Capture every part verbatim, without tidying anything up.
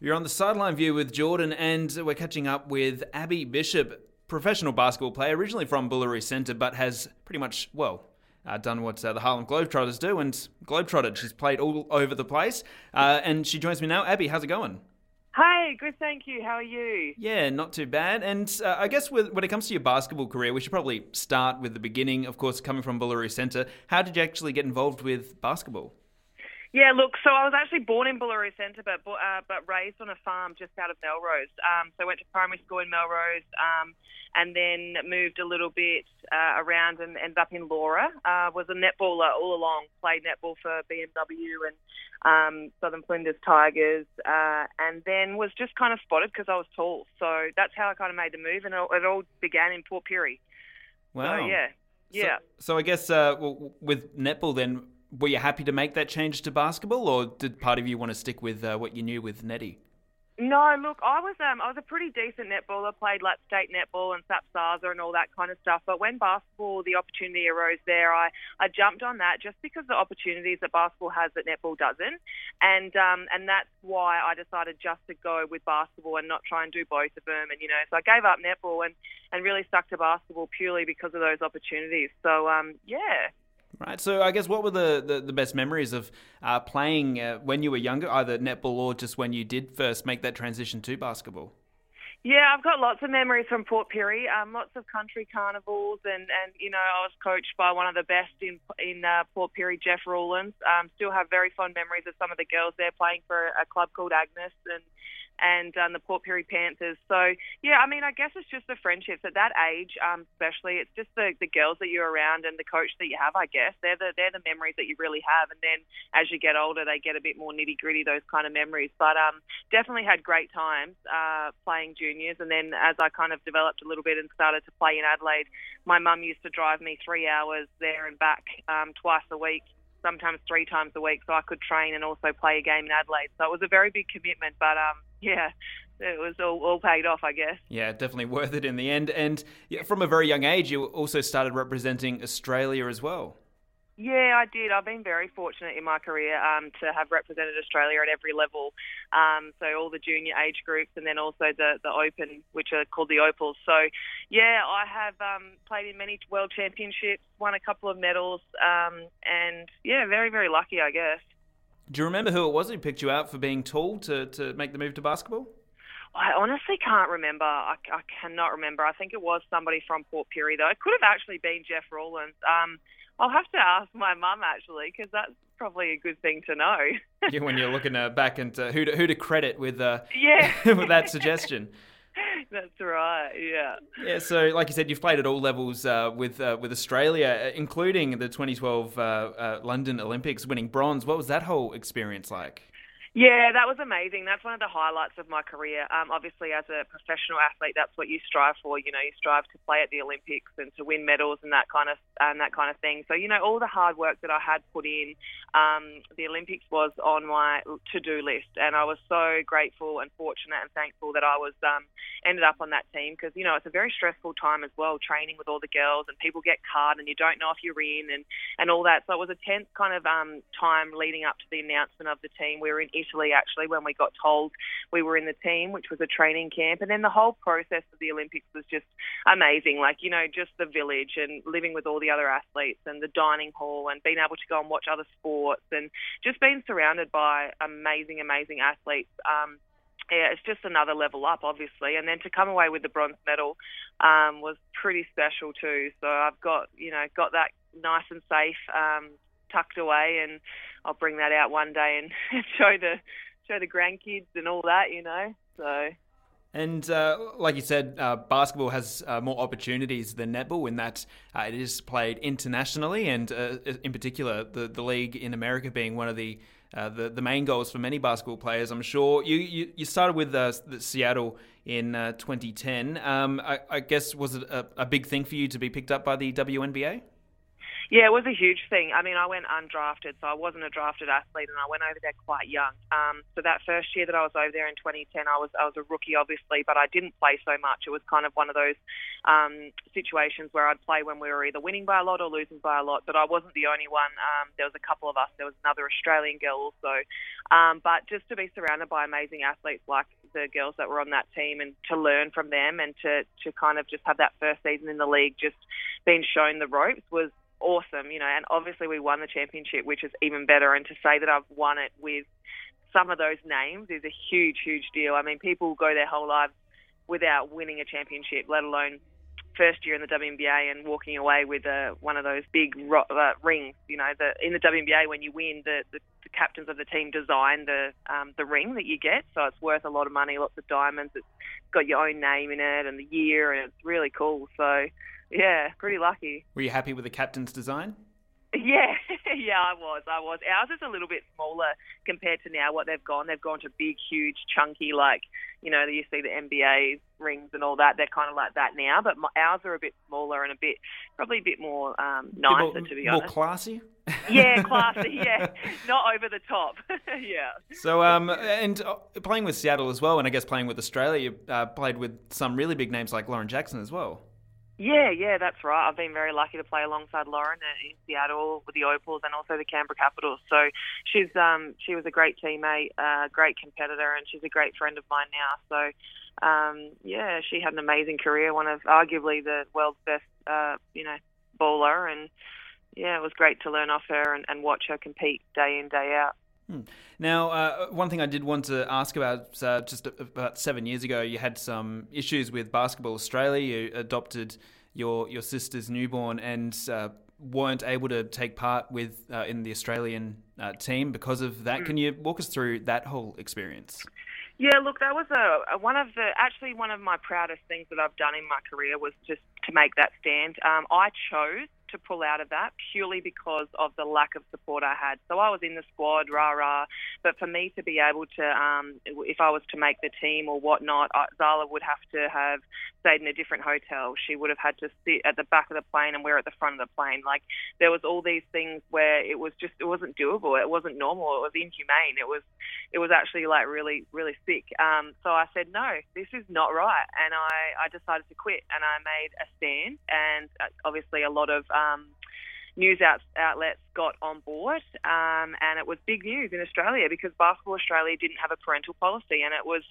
You're on the Sideline View with Jordan, and we're catching up with Abby Bishop, professional basketball player, originally from Boolaroo Centre, but has pretty much, well, uh, done what uh, the Harlem Globetrotters do, and globetrotted. She's played all over the place, uh, and she joins me now. Abby, how's it going? Hey, good, thank you. How are you? Yeah, not too bad. And uh, I guess with, when it comes to your basketball career, we should probably start with the beginning, of course, coming from Boolaroo Centre. How did you actually get involved with basketball? Yeah, look, so I was actually born in Boolaroo Centre, but uh, but raised on a farm just out of Melrose. Um, so I went to primary school in Melrose, um, and then moved a little bit uh, around and ended up in Laura. Uh, was a netballer all along, played netball for B M W and um, Southern Flinders Tigers, uh, and then was just kind of spotted because I was tall. So that's how I kind of made the move, and it, it all began in Port Pirie. Wow. So, yeah, yeah. So, so I guess uh, well, with netball then, were you happy to make that change to basketball, or did part of you want to stick with uh, what you knew with netty? No, look, I was um, I was a pretty decent netballer, played like state netball and Sapsaza and all that kind of stuff. But when basketball, the opportunity arose there, I, I jumped on that just because the opportunities that basketball has that netball doesn't. And um, and that's why I decided just to go with basketball and not try and do both of them. And, you know, so I gave up netball and, and really stuck to basketball purely because of those opportunities. So, um, yeah. Right, so I guess what were the, the, the best memories of uh, playing uh, when you were younger, either netball or just when you did first make that transition to basketball? Yeah, I've got lots of memories from Port Pirie, um, lots of country carnivals, and, and you know, I was coached by one of the best in in uh, Port Pirie, Jeff Rawlins. Um, still have very fond memories of some of the girls there playing for a club called Agnes and and um, the Port Pirie Panthers. So, yeah, I mean, I guess it's just the friendships at that age, um, especially. It's just the, the girls that you're around and the coach that you have, I guess. They're the, they're the memories that you really have. And then as you get older, they get a bit more nitty-gritty, those kind of memories. But um, definitely had great times uh, playing juniors. And then as I kind of developed a little bit and started to play in Adelaide, my mum used to drive me three hours there and back um, twice a week, sometimes three times a week, so I could train and also play a game in Adelaide. So it was a very big commitment, but um, yeah, it was all, all paid off, I guess. Yeah, definitely worth it in the end. And yeah, from a very young age, you also started representing Australia as well. Yeah, I did. I've been very fortunate in my career um, to have represented Australia at every level. Um, so all the junior age groups and then also the, the Open, which are called the Opals. So, yeah, I have um, played in many world championships, won a couple of medals, um, and, yeah, very, very lucky, I guess. Do you remember who it was who picked you out for being tall to, to make the move to basketball? I honestly can't remember. I, I cannot remember. I think it was somebody from Port Pirie, though. It could have actually been Jeff Rawlins. Um, I'll have to ask my mum, actually, because that's probably a good thing to know. Yeah, when you're looking uh, back into who to, who to credit with, uh, yeah. with that suggestion. That's right, yeah. Yeah, so like you said, you've played at all levels uh, with uh, with Australia, including the twenty twelve uh, uh, London Olympics, winning bronze. What was that whole experience like? Yeah, that was amazing. That's one of the highlights of my career. Um, obviously, as a professional athlete, that's what you strive for. You know, you strive to play at the Olympics and to win medals and that kind of and that kind of thing. So, you know, all the hard work that I had put in, um, the Olympics was on my to-do list, and I was so grateful and fortunate and thankful that I was um, ended up on that team because, you know, it's a very stressful time as well, training with all the girls, and people get cut and you don't know if you're in and, and all that. So it was a tense kind of um, time leading up to the announcement of the team. We were in Italy, actually, when we got told we were in the team, which was a training camp. And then the whole process of the Olympics was just amazing. Like, you know, just the village and living with all the other athletes and the dining hall and being able to go and watch other sports and just being surrounded by amazing, amazing athletes. Um, yeah, it's just another level up, obviously. And then to come away with the bronze medal um, was pretty special too. So I've got, you know, got that nice and safe um, tucked away, and I'll bring that out one day and show the show the grandkids and all that, you know. So. And uh, like you said, uh, basketball has uh, more opportunities than netball in that uh, it is played internationally, and uh, in particular, the, the league in America being one of the, uh, the the main goals for many basketball players. I'm sure you you, you started with uh, Seattle in uh, twenty ten. Um, I, I guess was it a, a big thing for you to be picked up by the W N B A? Yeah, it was a huge thing. I mean, I went undrafted, so I wasn't a drafted athlete, and I went over there quite young. Um, so that first year that I was over there in twenty ten, I was I was a rookie, obviously, but I didn't play so much. It was kind of one of those um, situations where I'd play when we were either winning by a lot or losing by a lot, but I wasn't the only one. Um, there was a couple of us. There was another Australian girl also. Um, but just to be surrounded by amazing athletes like the girls that were on that team, and to learn from them, and to, to kind of just have that first season in the league just being shown the ropes was awesome, you know. And obviously we won the championship, which is even better. And to say that I've won it with some of those names is a huge, huge deal. I mean, people go their whole lives without winning a championship, let alone first year in the W N B A and walking away with uh, one of those big ro- uh, rings. You know, the, in the W N B A, when you win, the, the, the captains of the team design the um, the ring that you get, so it's worth a lot of money, lots of diamonds. It's got your own name in it and the year, and it's really cool. So, yeah, pretty lucky. Were you happy with the captain's design? Yeah, yeah, I was, I was. Ours is a little bit smaller compared to now what they've gone. They've gone to big, huge, chunky, like, you know, you see the N B A rings and all that. They're kind of like that now, but my, ours are a bit smaller and a bit, probably a bit more um, nicer, more, to be more honest. More classy? Yeah, classy, yeah. Not over the top, yeah. So, um, and uh, playing with Seattle as well, and I guess playing with Australia, you uh, played with some really big names like Lauren Jackson as well. Yeah, yeah, that's right. I've been very lucky to play alongside Lauren in Seattle with the Opals and also the Canberra Capitals. So she's um she was a great teammate, a uh, great competitor, and she's a great friend of mine now. So um yeah, she had an amazing career, one of arguably the world's best uh you know bowler, and yeah, it was great to learn off her and, and watch her compete day in, day out. Hmm. Now, uh, one thing I did want to ask about, uh, just about seven years ago, you had some issues with Basketball Australia. You adopted your your sister's newborn and uh, weren't able to take part with uh, in the Australian uh, team because of that. Mm. Can you walk us through that whole experience? Yeah, look, that was a, a one of the actually one of my proudest things that I've done in my career was just to make that stand. Um, I chose to pull out of that purely because of the lack of support I had. So I was in the squad, rah-rah, but for me to be able to, um, if I was to make the team or whatnot, Zala would have to have stayed in a different hotel. She would have had to sit at the back of the plane and we're at the front of the plane. Like, there was all these things where it was just, it wasn't doable. It wasn't normal. It was inhumane. It was, it was actually like really, really sick. Um, so I said, no, this is not right. And I, I decided to quit, and I made a stand, and obviously a lot of, um, news out, outlets got on board, um, and it was big news in Australia because Basketball Australia didn't have a parental policy, and it was,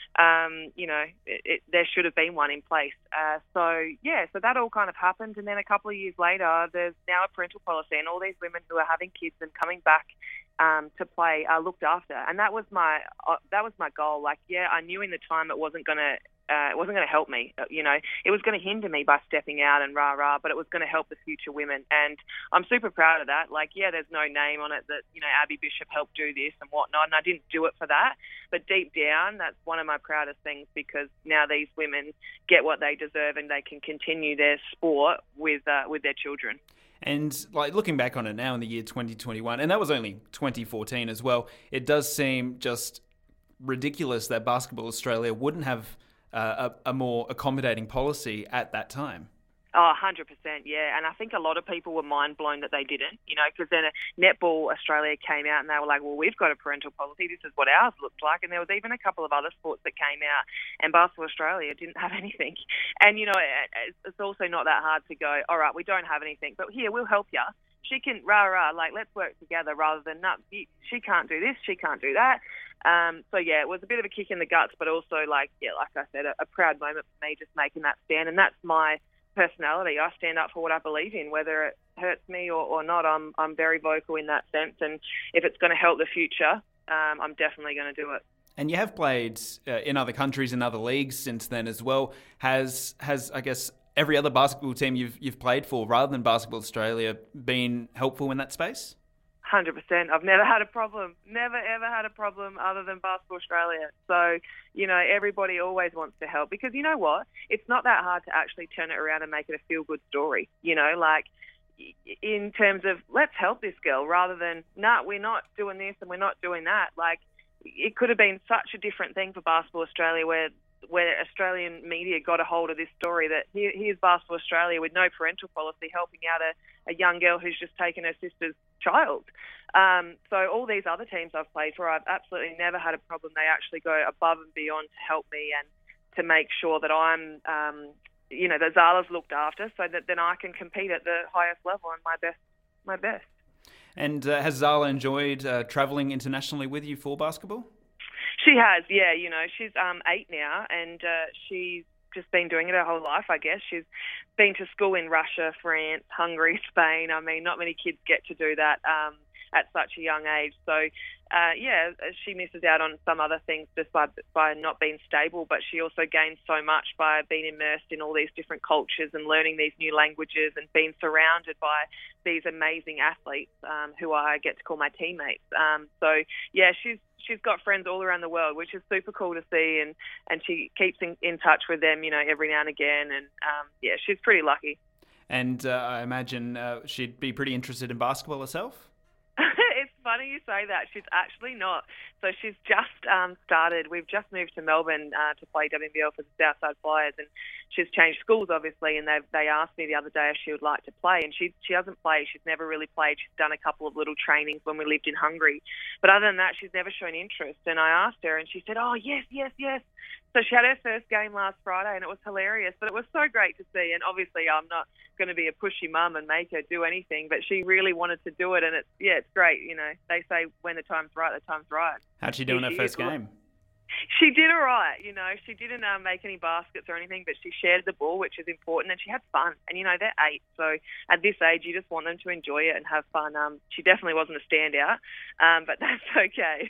um, you know, it, it, there should have been one in place. Uh, so, yeah, so that all kind of happened, and then a couple of years later, there's now a parental policy, and all these women who are having kids and coming back um, to play are looked after, and that was my uh, that was my goal. Like, yeah, I knew in the time it wasn't going to Uh, it wasn't going to help me, you know. It was going to hinder me by stepping out and rah-rah, but it was going to help the future women. And I'm super proud of that. Like, yeah, there's no name on it that, you know, Abby Bishop helped do this and whatnot, and I didn't do it for that. But deep down, that's one of my proudest things, because now these women get what they deserve and they can continue their sport with uh, with their children. And like looking back on it now in the year twenty twenty-one, and that was only twenty fourteen as well, it does seem just ridiculous that Basketball Australia wouldn't have Uh, a, a more accommodating policy at that time. Oh, one hundred percent, yeah. And I think a lot of people were mind blown that they didn't, you know, because then Netball Australia came out and they were like, well, we've got a parental policy. This is what ours looked like. And there was even a couple of other sports that came out, and Basketball Australia didn't have anything. And, you know, it's also not that hard to go, all right, we don't have anything, but here, we'll help you. She can, rah, rah, like, let's work together rather than, no, she can't do this, she can't do that. Um, so, yeah, it was a bit of a kick in the guts, but also, like, yeah, like I said, a, a proud moment for me just making that stand. And that's my personality. I stand up for what I believe in, whether it hurts me or, or not. I'm I'm very vocal in that sense. And if it's going to help the future, um, I'm definitely going to do it. And you have played uh, in other countries, in other leagues since then as well. Has, has I guess, every other basketball team you've you've played for, rather than Basketball Australia, been helpful in that space? one hundred percent. I've never had a problem. Never, ever had a problem other than Basketball Australia. So, you know, everybody always wants to help, because you know what? It's not that hard to actually turn it around and make it a feel-good story. You know, like, in terms of, let's help this girl, rather than, nah, we're not doing this and we're not doing that. Like, it could have been such a different thing for Basketball Australia, where where Australian media got a hold of this story that here, here's Basketball Australia with no parental policy helping out a, a young girl who's just taken her sister's child. Um, so all these other teams I've played for, I've absolutely never had a problem. They actually go above and beyond to help me and to make sure that I'm, um, you know, that Zala's looked after, so that then I can compete at the highest level and my best, my best. And uh, has Zala enjoyed uh, travelling internationally with you for basketball? She has, yeah. You know, she's um, eight now, and uh, she's just been doing it her whole life, I guess. She's been to school in Russia, France, Hungary, Spain. I mean, not many kids get to do that um, at such a young age. So, uh, yeah, she misses out on some other things just by, by not being stable, but she also gains so much by being immersed in all these different cultures and learning these new languages and being surrounded by these amazing athletes um, who I get to call my teammates. Um, so, yeah, she's she's got friends all around the world, which is super cool to see, and, and she keeps in, in touch with them, you know, every now and again, and um, yeah, she's pretty lucky. And uh, I imagine uh, she'd be pretty interested in basketball herself? It's funny you say that. She's actually not. So she's just um, started. We've just moved to Melbourne uh, to play W N B L for the Southside Flyers, and she's changed schools, obviously, and they they asked me the other day if she would like to play, and she she doesn't play. She's never really played. She's done a couple of little trainings when we lived in Hungary. But other than that, she's never shown interest. And I asked her, and she said, oh, yes, yes, yes. So she had her first game last Friday, and it was hilarious. But it was so great to see. And obviously, I'm not going to be a pushy mum and make her do anything, but she really wanted to do it. And it's yeah, it's great. You know, they say when the time's right, the time's right. How'd she do in her first game? She did all right. You know, she didn't uh, make any baskets or anything, but she shared the ball, which is important, and she had fun. And, you know, they're eight, so at this age, you just want them to enjoy it and have fun. Um, she definitely wasn't a standout, um, but that's okay.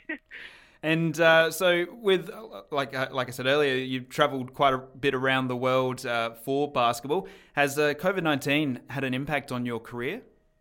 And uh, so with, like uh, like I said earlier, you've travelled quite a bit around the world uh, for basketball. Has uh, COVID nineteen had an impact on your career?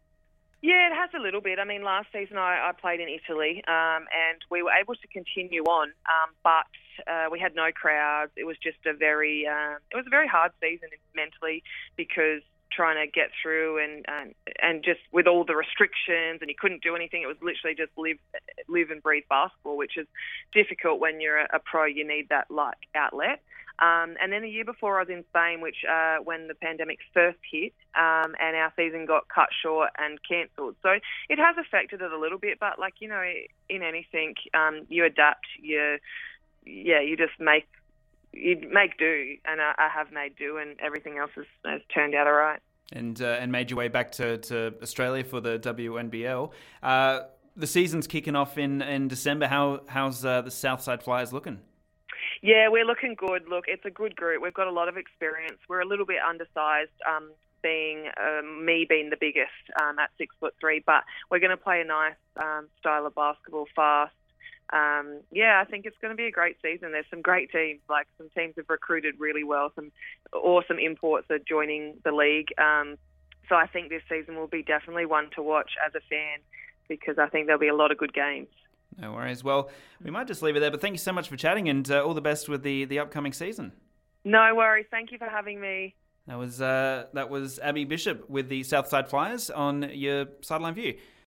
Yeah, it has a little bit. I mean, last season I, I played in Italy, um, and we were able to continue on, um, but uh, we had no crowds. It was just a very, uh, it was a very hard season mentally, because trying to get through and, and and just with all the restrictions, and you couldn't do anything. It was literally just live live and breathe basketball, which is difficult when you're a, a pro. You need that like outlet. Um, and then the year before, I was in Spain, which uh, when the pandemic first hit, um, and our season got cut short and cancelled. So it has affected it a little bit, but like, you know, in anything, um, you adapt. You, yeah, you just make you make do, and I, I have made do, and everything else has, has turned out all right. And uh, and made your way back to, to Australia for the W N B L. Uh, the season's kicking off in, in December. How how's uh, the Southside Flyers looking? Yeah, we're looking good. Look, it's a good group. We've got a lot of experience. We're a little bit undersized, um, being um, me being the biggest um, at six foot three. But we're going to play a nice um, style of basketball, fast. Um, yeah, I think it's going to be a great season. There's some great teams. Like some teams have recruited really well. Some awesome imports are joining the league. Um, so I think this season will be definitely one to watch as a fan, because I think there'll be a lot of good games. No worries. Well, we might just leave it there, but thank you so much for chatting, and uh, all the best with the, the upcoming season. No worries. Thank you for having me. That was uh, that was Abby Bishop with the Southside Flyers on your Sideline View.